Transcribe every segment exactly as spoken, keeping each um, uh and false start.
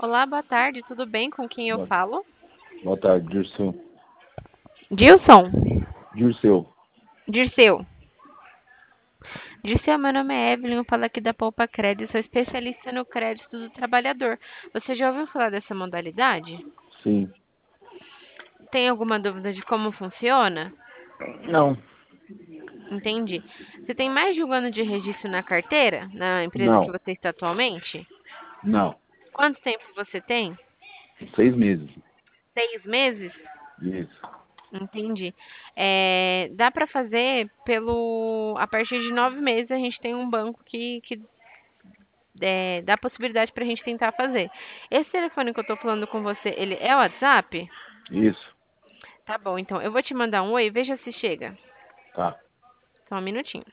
Olá, boa tarde, tudo bem? Com quem eu Boa, falo? boa tarde, Dirceu. Dilson. Dirceu. Dirceu. Dirceu, meu nome é Evelyn, eu falo aqui da Poupa Crédito, sou especialista no crédito do trabalhador. Você já ouviu falar dessa modalidade? Sim. Tem alguma dúvida de como funciona? Não. Entendi. Você tem mais de um ano de registro na carteira, na empresa que Não. você está atualmente? Não. Quanto tempo você tem? Seis meses. Seis meses? Isso. Entendi. É, dá para fazer pelo. A partir de nove meses a gente tem um banco que, que é, dá possibilidade para a gente tentar fazer. Esse telefone que eu tô falando com você, ele é o WhatsApp? Isso. Tá bom, então eu vou te mandar um oi, veja se chega. Tá. Só um minutinho.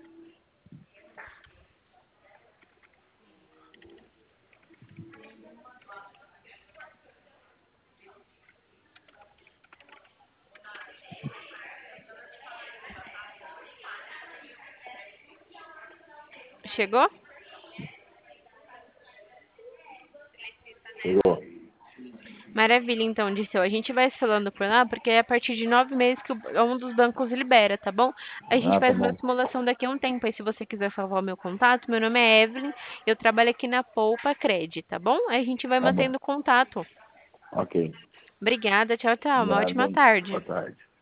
Chegou? Chegou. Maravilha, então, Disseu. A gente vai se falando por lá, porque é a partir de nove meses que o- um dos bancos libera, tá bom? A gente Ah, tá faz uma bom. simulação daqui a um tempo. Aí, se você quiser salvar o meu contato, meu nome é Evelyn, eu trabalho aqui na Poupa Cred, tá bom? Aí a gente vai Tá bom. mantendo contato. Ok. Obrigada, tchau, tchau. Uma ótima Nada. tarde. Boa tarde.